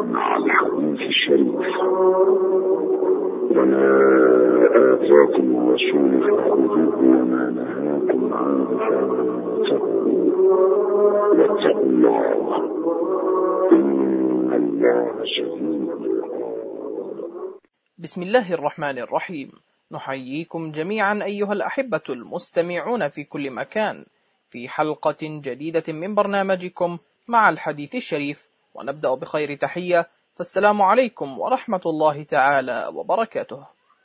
مع الحديث الشريف. وما آتاكم الرسول فخذوه وما نهاكم عنه فانتهوا واتقوا الله إن الله شديد العقاب. بسم الله الرحمن الرحيم. نحييكم جميعا أيها الأحبة المستمعون في كل مكان في حلقة جديدة من برنامجكم مع الحديث الشريف، ونبدأ بخير تحية، فالسلام عليكم ورحمة الله تعالى وبركاته.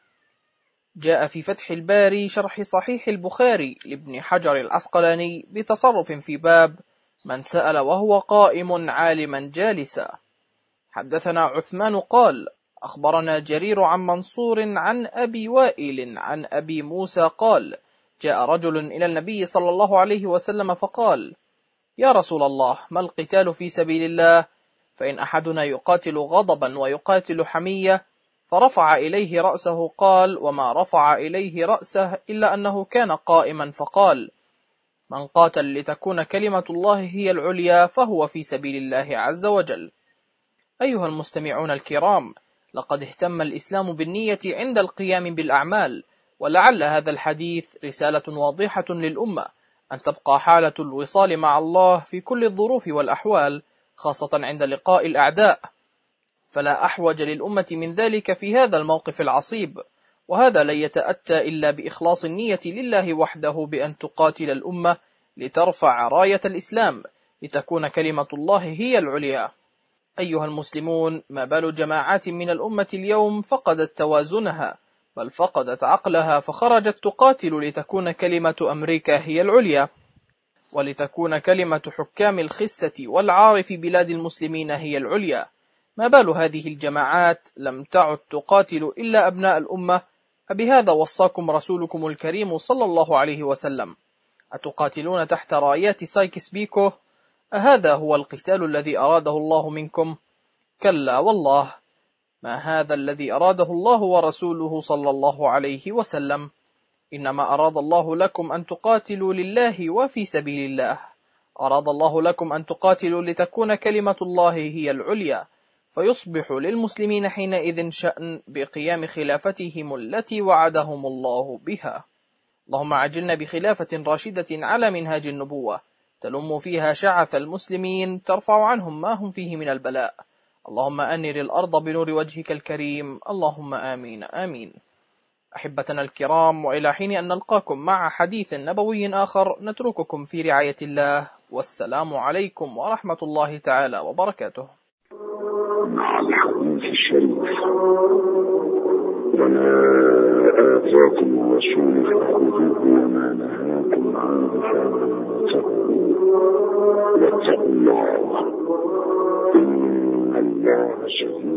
جاء في فتح الباري شرح صحيح البخاري لابن حجر العسقلاني بتصرف في باب من سأل وهو قائم عالما جالسا. حدثنا عثمان قال: أخبرنا جرير عن منصور عن أبي وائل عن أبي موسى قال: جاء رجل إلى النبي صلى الله عليه وسلم فقال: يا رسول الله، ما القتال في سبيل الله؟ فإن أحدنا يقاتل غضبا ويقاتل حمية. فرفع إليه رأسه قال: وما رفع إليه رأسه إلا أنه كان قائما، فقال: من قاتل لتكون كلمة الله هي العليا فهو في سبيل الله عز وجل. أيها المستمعون الكرام، لقد اهتم الإسلام بالنية عند القيام بالأعمال، ولعل هذا الحديث رسالة واضحة للأمة أن تبقى حالة الوصال مع الله في كل الظروف والأحوال، خاصة عند لقاء الأعداء، فلا أحوج للأمة من ذلك في هذا الموقف العصيب. وهذا لن يتأتى إلا بإخلاص النية لله وحده بأن تقاتل الأمة لترفع راية الإسلام لتكون كلمة الله هي العليا. أيها المسلمون، ما بال جماعات من الأمة اليوم فقدت توازنها، بل فقدت عقلها، فخرجت تقاتل لتكون كلمة أمريكا هي العليا، ولتكون كلمة حكام الخسة والعار في بلاد المسلمين هي العليا. ما بال هذه الجماعات لم تعد تقاتل إلا أبناء الأمة؟ أبهذا وصاكم رسولكم الكريم صلى الله عليه وسلم: أتقاتلون تحت رايات سايكس بيكو؟ أهذا هو القتال الذي أراده الله منكم؟ كلا والله، ما هذا الذي أراده الله ورسوله صلى الله عليه وسلم. إنما أراد الله لكم أن تقاتلوا لله وفي سبيل الله. أراد الله لكم أن تقاتلوا لتكون كلمة الله هي العليا، فيصبح للمسلمين حينئذ شأن بقيام خلافتهم التي وعدهم الله بها. اللهم عجلنا بخلافة راشدة على منهاج النبوة، تلم فيها شعث المسلمين، ترفع عنهم ما هم فيه من البلاء. اللهم أنر الأرض بنور وجهك الكريم، اللهم آمين آمين. أحبتنا الكرام، وإلى حين أن نلقاكم مع حديث نبوي آخر، نترككم في رعاية الله، والسلام عليكم ورحمة الله تعالى وبركاته. مع الحديث الشريف. وما آتاكم الرسول فخذوه وما نهاكم عنه فانتهوا واتقوا الله إن الله شديد